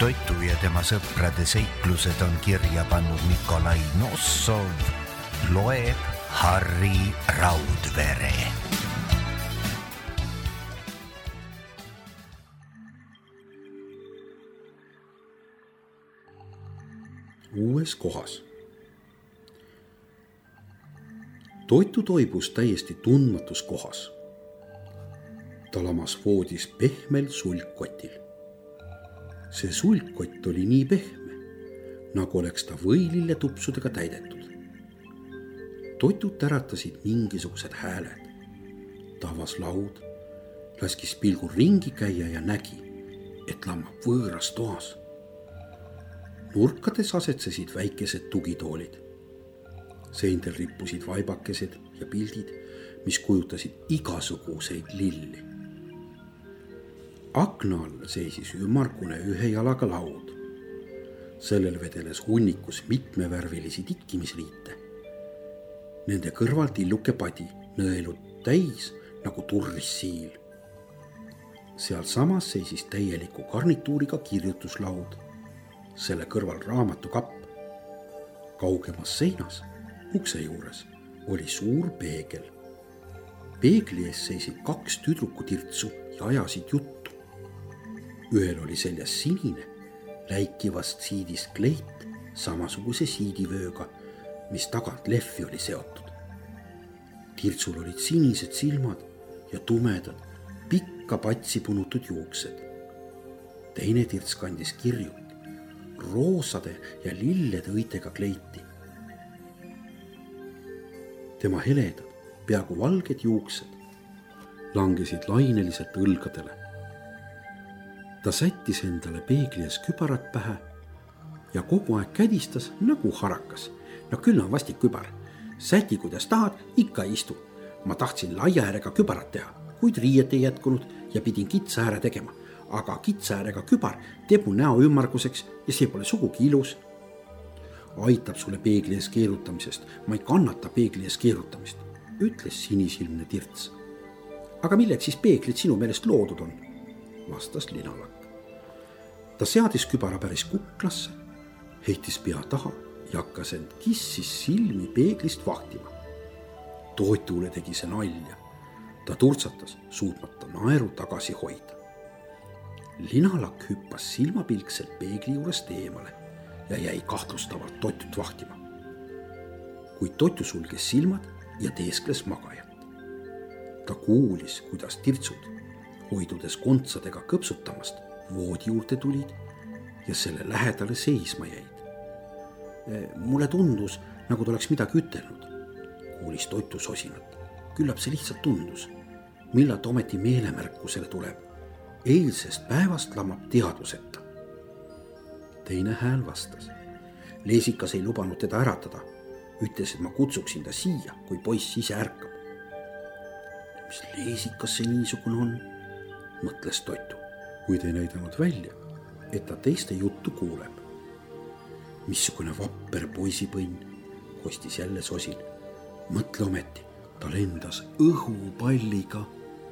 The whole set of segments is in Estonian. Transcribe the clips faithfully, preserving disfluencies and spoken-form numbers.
Toitu ja tema sõprade seiklused on kirja pannud Nikolai Nossov, loeb Harri Raudvere. Uues kohas. Toitu toibus täiesti tundmatus kohas. Ta lamas voodis pehmel sulgkotil. See sulgkott oli nii pehme, nagu oleks ta võilille tupsudega täidetud. Toitut äratasid mingisugused hääled. Ta avas laud, laskis pilgul ringi käia ja nägi, et lamab võõras toas. Nurkades asetsesid väikesed tugitoolid. Seindel rippusid vaibakesed ja pildid, mis kujutasid igasuguseid lilli. Akna all seisis ümmargune ühe jalaga laud. Sellel vedeles hunnikus mitmevärvilisi tikkimisriite. Nende kõrval tilluke padi, nõelud täis nagu turris siil. Seal samas seisis täieliku garnituuriga kirjutuslaud. Selle kõrval raamatukapp. Kaugemas seinas, ukse juures, oli suur peegel. Peegli ees seisid kaks tüdrukutirtsu ja ajasid juttu. Ühel oli seljas sinine, läikivast siidist kleit samasuguse siidivööga, mis tagant lehvi oli seotud. Tirtsul olid sinised silmad ja tumedad, pikka patsi punutud juuksed. Teine tirts kandis kirju, roosade ja lillede õitega kleiti. Tema heledad, peaaegu valged juuksed langesid laineliselt õlgadele. Ta sättis endale peegli ees kübarat pähe ja kogu aeg kädistas nagu harakas. No küll on vastik kübar. Säti kuidas tahad, ikka istu. Ma tahtsin laia äärega kübarat teha, kuid riiet ei jätkunud ja pidin kitsa ääre tegema. Aga kitsa äärega kübar teeb mu näo ümmarguseks ja see pole sugugi ilus. Aitab sulle peegli ees keerutamisest. Ma ei kannata peegli ees keerutamist, ütles sinisilmne tirts. Aga milleks siis peeglid sinu meelest loodud on? Vastas linalakk. Ta seadis kübara päris kuklasse, heitis pea taha ja hakkas end kissis silmi peeglist vahtima. Toitule tegi see nalja. Ta turtsatas, suutmata naeru tagasi hoida. Linalakk hüppas silmapilkselt peegli juurest eemale ja jäi kahtlustavalt Toitut vahtima. Kuid Toitu sulges silmad ja teeskles magajat. Ta kuulis, kuidas tirtsud, hoidudes kontsadega kõpsutamast, voodi juurde tulid ja selle lähedale seisma jäid. Mulle tundus, nagu ta oleks midagi ütelnud, kuulis Toitu sosinat. Küllap see lihtsalt tundus. Millal ta ometi meelemärkusele tuleb? Eilsest päevast lamab teadvuseta. Teine hääl vastas. Leesikas ei lubanud teda äratada. Ütles, et ma kutsuksin ta siia, kui poiss ise ärkab. Mis leesikas see niisugune on? Mõtles Toitu, kuid ei näidanud välja, et ta teiste juttu kuuleb. Missugune vapper poisipõnn, kostis jälle sosin. Mõtle ometi, ta lendas õhupalliga.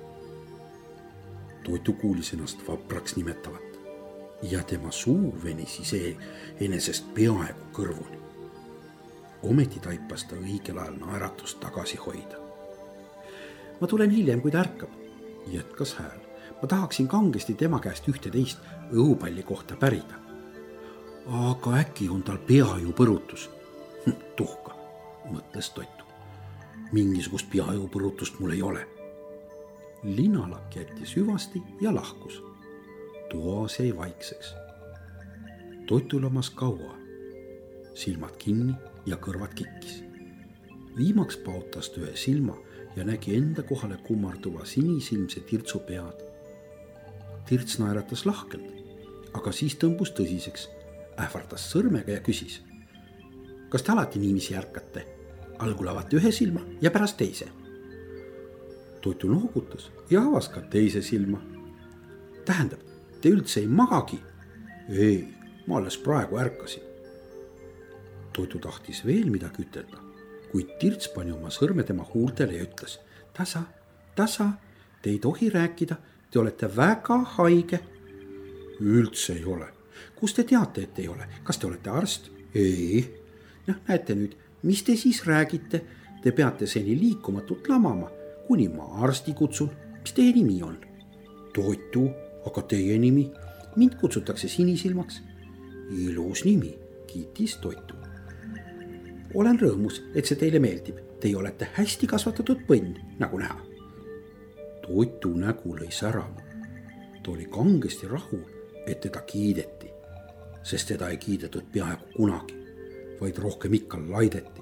Toitu kuulis ennast vapraks nimetavat ja tema suu venis ise enesest peaaegu kõrvuni. Ometi taipas ta õigel ajal naeratust tagasi hoida. Ma tulen hiljem, kui ta ärkab, jätkas hääl. Ma tahaksin kangesti tema käest ühte teist õhupalli kohta pärida. Aga äkki on tal peaju põrutus. Hm, tuhka, mõtles Toitu. Mingisugust peaju põrutust mul ei ole. Linalakk jättis hüvasti ja lahkus. Toas jäi vaikseks. Toitu lamas kaua. Silmad kinni ja kõrvad kikkis. Viimaks pautas ta ühe silma ja nägi enda kohale kummarduva sinisilmse tirtsu pead. Tirts naeratas lahkelt, aga siis tõmbus tõsiseks, ähvartas sõrmega ja küsis. Kas te alati niiviisi ärkate? Algul avate ühe silma ja pärast teise. Toitu noogutas ja avas ka teise silma. Tähendab, te üldse ei magagi? Ei, ma alles praegu ärkasin. Toitu tahtis veel midagi ütelda, kuid tirts pani oma sõrme tema huultele ja ütles. Tasa, tasa, te ei tohi rääkida. Te olete väga haige. Üldse ei ole. Kus te teate, et ei ole? Kas te olete arst? Ei. Noh, näete nüüd, mis te siis räägite? Te peate seni liikumatult lamama, kuni ma arsti kutsun. Mis teie nimi on? Toitu, aga teie nimi? Mind kutsutakse Sinisilmaks. Ilus nimi, kiitis Toitu. Olen rõõmus, et see teile meeldib. Teie olete hästi kasvatatud põnn, nagu näha. Toitu nägu lõi särama. Ta oli kangesti rahul, et teda kiideti, sest teda ei kiidetud peaaegu kunagi, vaid rohkem ikka laideti.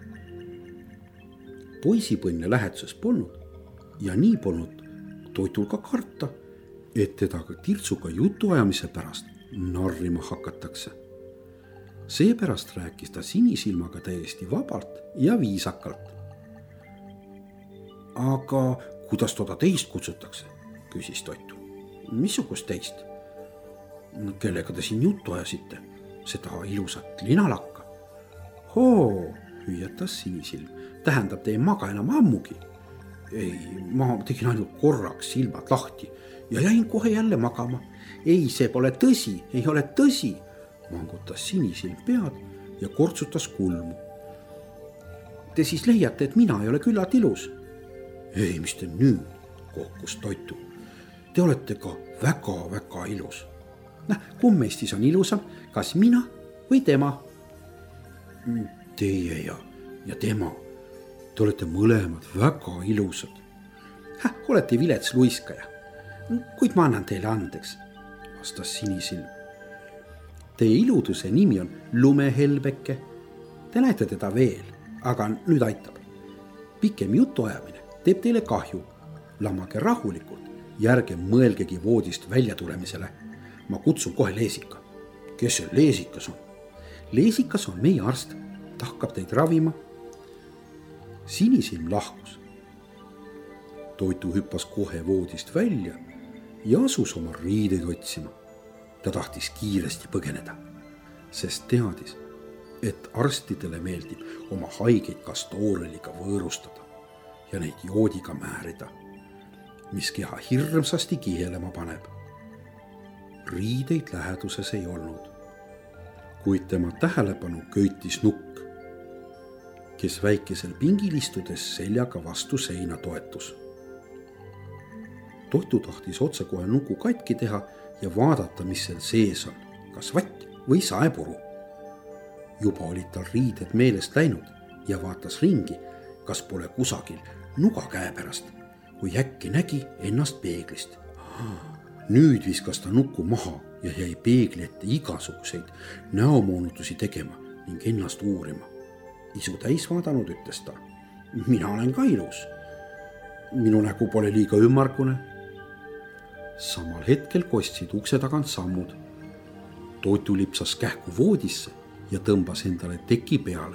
Poisipõnne lähetuses polnud ja nii polnud Toitul ka karta, et teda ka tirtsuga jutuajamise pärast narrima hakatakse. Seepärast rääkis ta Sinisilmaga täiesti vabalt ja viisakalt. Aga kuidas toda teist kutsutakse, küsis Toitu. Missugust teist? Kellega te siin juttu ajasite? Seda ilusat linalakka. Hoo, hüüatas Sinisilm. Tähendab, te ei maga enam ammugi. Ei, ma tegin ainult korraks silmad lahti ja jäin kohe jälle magama. Ei, see pole tõsi, ei ole tõsi, mangutas Sinisilm pead ja kortsutas kulmu. Te siis leiate, et mina ei ole küllalt ilus? Ei, mis te nüüd, kohkus Toitu. Te olete ka väga-väga ilus. Näh, kumb meistis on ilusam, kas mina või tema? Teie ja, ja tema. Te olete mõlemad väga ilusad. Häh, olete vilets luiskaja. Kuid ma annan teile andeks, vastas Sinisilm. Teie iluduse nimi on Lumehelbeke. Te näete teda veel, aga nüüd aitab. Pikem jutuajamine teeb teile kahju. Lamage rahulikult ja ärge mõelgegi voodist välja tulemisele. Ma kutsun kohe Leesika. Kes see Leesikas on? Leesikas on meie arst. Ta hakkab teid ravima. Sinisilm lahkus. Toitu hüppas kohe voodist välja ja asus oma riideid otsima. Ta tahtis kiiresti põgeneda, sest teadis, et arstidele meeldib oma haigeid kastooreliga võõrustada ja neid joodiga määrida, mis keha hirmsasti kihelema paneb. Riideid läheduses ei olnud, kuid tema tähelepanu köitis nukk, kes väikesel pingil istudes seljaga vastu seina toetus. Toitu tahtis otse kohe nuku katki teha ja vaadata, mis seal sees on, kas vatt või saepuru. Juba olid tal riided meelest läinud ja vaatas ringi, kas pole kusagil nuga käe pärast, kui äkki nägi ennast peeglist. Nüüd viskas ta nuku maha ja jäi peegli ette igasuguseid näomoonutusi tegema ning ennast uurima. Isu täis vaadanud ütles ta, mina olen ka ilus. Minu nägu pole liiga ümmargune. Samal hetkel kostsid ukse tagant sammud. Toitu lipsas kähku voodisse ja tõmbas endale teki peale.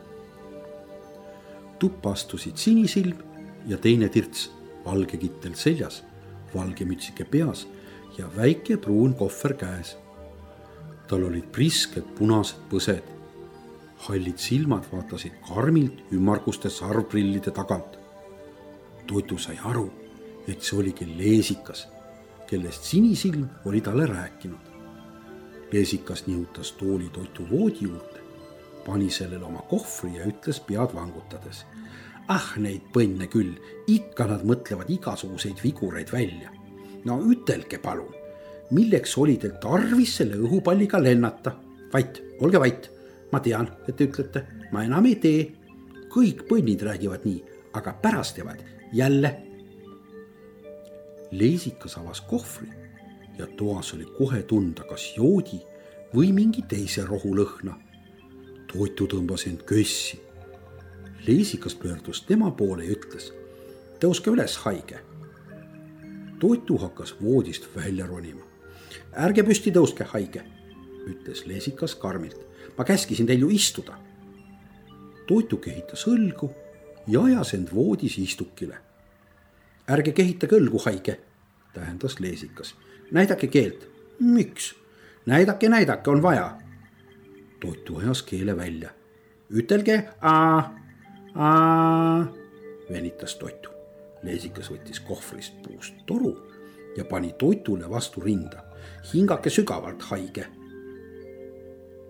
Tuppa astusid Sinisilm ja teine tirts, valge kittel seljas, valge mütsike peas ja väike pruun kohver käes. Tal olid prisked punased põsed. Hallid silmad vaatasid karmilt ümmarguste sarvprillide tagant. Toitu sai aru, et see oligi Leesikas, kellest Sinisilm oli talle rääkinud. Leesikas nihutas tooli Toitu voodi juurde, pani sellele oma kohvri ja ütles pead vangutades. Ah, neid põnne küll, ikka nad mõtlevad igasuguseid vigureid välja. No ütelge palun, milleks oli teil tarvis selle õhupalliga lennata? Vait, olge vait, ma tean, et te ütlete, ma enam ei tee. Kõik põnnid räägivad nii, aga pärast teevad jälle. Leesikas avas kohvri ja toas oli kohe tunda kas joodi või mingi teise rohu lõhna. Toitu tõmbas end kössi. Leesikas pöördus tema poole ja ütles, tõuske üles, haige. Toitu hakkas voodist välja ronima. Ärge püsti tõuske, haige, ütles Leesikas karmilt. Ma käskisin teil ju istuda. Toitu kehitas õlgu ja ajas end voodis istukile. Ärge kehitage õlgu, haige, tähendas Leesikas. Näidake keelt. Miks? Näidake, näidake, on vaja. Toitu ajas keele välja. Ütelge aa, aa, venitas Toitu. Leesikas võttis kohvrist puust toru ja pani Toitule vastu rinda. Hingake sügavalt, haige,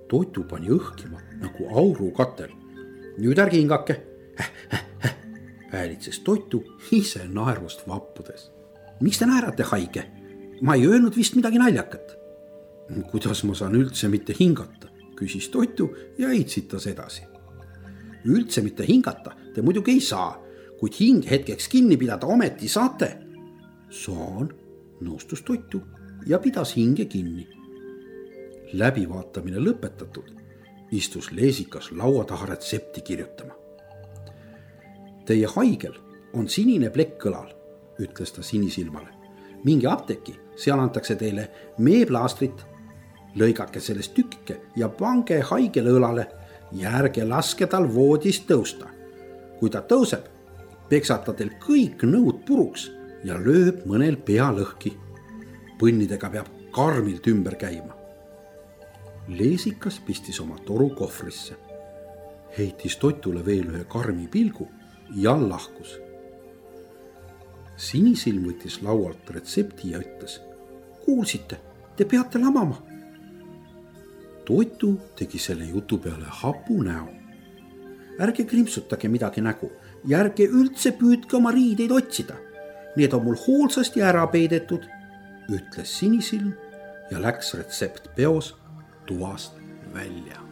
Toitu pani õhkima nagu aurukatel. Nüüd ärge hingake, häh, häh, häh, häälitses Toitu ise naervust vappudes. Miks te naerate, haige? Ma ei öelnud vist midagi naljakat. Kuidas ma saan üldse mitte hingata, küsis Toitu ja heitsitas edasi. Üldse mitte hingata te muidugi ei saa, kuid hing hetkeks kinni pidada ometi saate. Saan, nõustus Toitu ja pidas hinge kinni. Läbivaatamine lõpetatud, istus Leesikas laua taha retsepti kirjutama. Teie haigel on sinine plekk kõlal, ütles ta Sinisilmale. Mingi apteeki, seal antakse teile meeplaastrit, lõigake sellest tükike ja pange haigele õlale ja ärge laske tal voodist tõusta. Kui ta tõuseb, peksab ta teil kõik nõud puruks ja lööb mõnel pea lõhki. Põnnidega peab karmilt ümber käima. Leesikas pistis oma toru kohvrisse, heitis Toitule veel ühe karmi pilgu ja lahkus. Sinisilm võttis laualt retsepti ja ütles, kuulsite, te peate lamama. Toitu tegi selle jutu peale hapu näo. Ärge krimpsutage midagi nägu ja ärge üldse püüdke oma riideid otsida. Need on mul hoolsasti ära peidetud, ütles Sinisilm ja läks retsept peos tuvast välja.